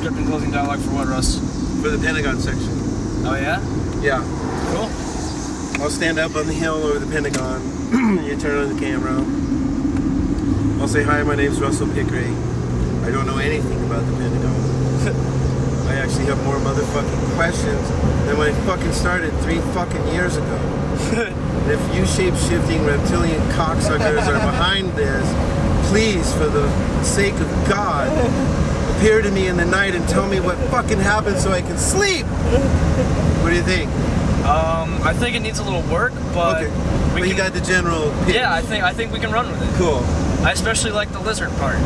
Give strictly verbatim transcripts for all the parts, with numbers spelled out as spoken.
script and closing dialogue for what, Russ? For the Pentagon section. Oh, yeah? Yeah. Cool. I'll stand up on the hill over the Pentagon. You turn on the camera. I'll say, hi, my name's Russell Pickering. I don't know anything about the Pentagon. I actually have more motherfucking questions than when I fucking started three fucking years ago. And if you shape-shifting reptilian cocksuckers are behind this, please, for the sake of God, appear to me in the night and tell me what fucking happened so I can sleep. What do you think? Um, I think it needs a little work, but Okay. we But you can, got the general pitch. yeah, I think I think we can run with it. Cool. I especially like the lizard part.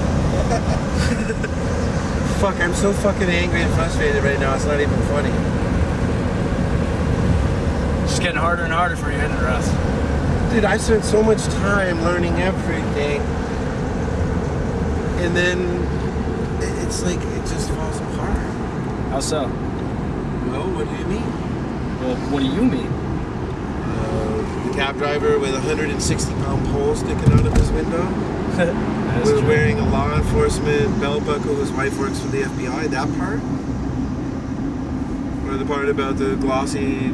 Fuck, I'm so fucking angry and frustrated right now, it's not even funny. It's just getting harder and harder for you, isn't it, Russ? Dude, I spent so much time learning everything, and then it's like, it just falls apart. How so? Well, what do you mean? Well, what do you mean? Uh, the cab driver with a one hundred sixty pound pole sticking out of his window. That's We're true. wearing a law enforcement belt buckle, his wife works for the F B I, that part? Or the part about the glossy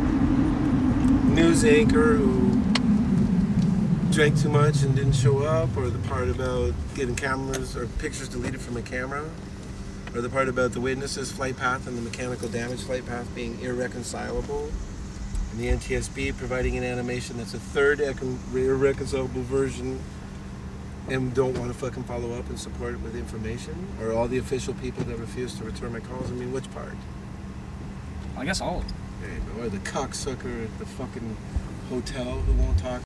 news anchor who drank too much and didn't show up? Or the part about getting cameras or pictures deleted from a camera? Or the part about the witness's flight path and the mechanical damage flight path being irreconcilable? And the N T S B providing an animation that's a third econ- irreconcilable version and don't want to fucking follow up and support it with information? Or all the official people that refuse to return my calls? I mean, which part? I guess all of them. There you go. Or the cocksucker at the fucking hotel who won't talk